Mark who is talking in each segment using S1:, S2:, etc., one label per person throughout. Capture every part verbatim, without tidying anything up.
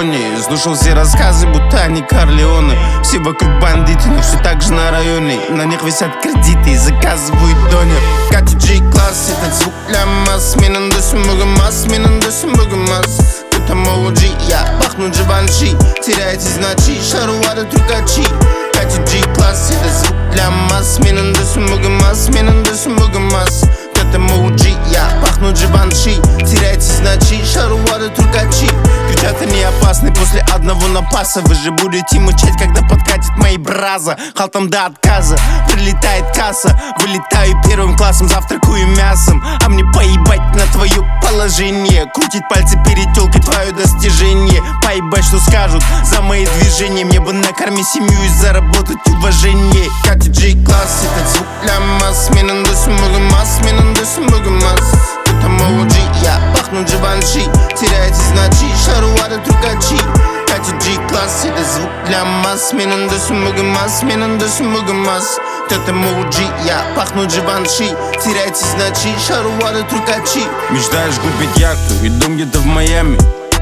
S1: балконе. Слушал все рассказы, будто они Корлеоне. Все вокруг бандиты, но все так же на районе. На них висят кредиты и заказывают донер. Катя G класс, этот звук для масс. Менен дөсім бүгін мас, менен дөсім бүгін мас. Там О'Джи, я пахну Givenchy. Теряете значи, шаруары трюкачи. Катя G класс, это звук для масс. Менен дөсім бүгін мас, менен дөсім бүгін мас. Там О'Джи, я пахну Givenchy. Теряете значи, шаруары трюкачи. Кричат они опасны после одного напаса. Вы же будете мычать, когда подкатит мои браза. Халтом до отказа, прилетает касса. Вылетаю первым классом, завтракаю мясом. А мне поебать на твое положение. Крутить пальцы перед тёлкой твое достижение. Поебать, что скажут за мои движения. Мне бы накормить семью и заработать уважение. Катя G класс, этот звук для масс. Менен дөсім бүгін мас, менен дөсім бүгін мас. Там О'Джи, я пахну Givenchy. Теряете значи, шаруары трюкачи. Катя G класс, это звук для масс. Менен дөсім бүгін мас, менен дөсім бүгін мас. Там О'Джи, я пахну Givenchy. Теряете значи, шаруары трюкачи. Мечтаешь купить яхту и дом где-то в Майами.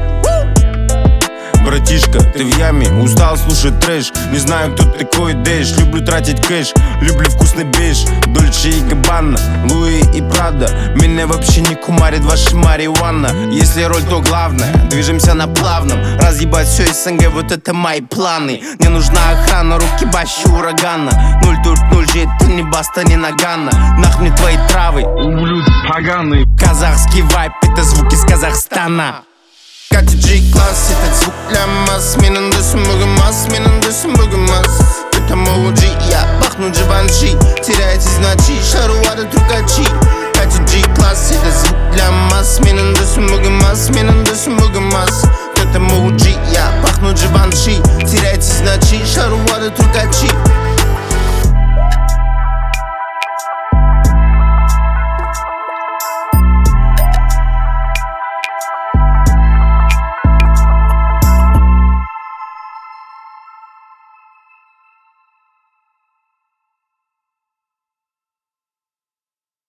S1: Братишка, ты в яме, устал слушать трэш. Не знаю, кто такой Дэш. Люблю тратить кэш, люблю вкусный беш. Дольче и Габбана, Луи и Прада. Меня вообще не кумарит ваша марихуана. Если роль, то главное, движемся на плавном. Разъебать все СНГ, вот это мои планы. Мне нужна охрана, руки бащи урагана. Ноль тут, ноль же, это не баста, не нагана. Нах мне твои травы, ублюд поганый. Казахский вайп, это звук из Казахстана. Катя G класс, этот звук для масс. Менен дөсім бүгін мас, менен дөсім бүгін мас. Там О'Джи, я пахну Givenchy. Теряете значи, шаруары трюкачи. Катя G класс, это звук для масс. Менен дөсім бүгін мас, менен дөсім бүгін мас. Там О'Джи, я пахну Givenchy. Теряете значи, шаруары трюкачи.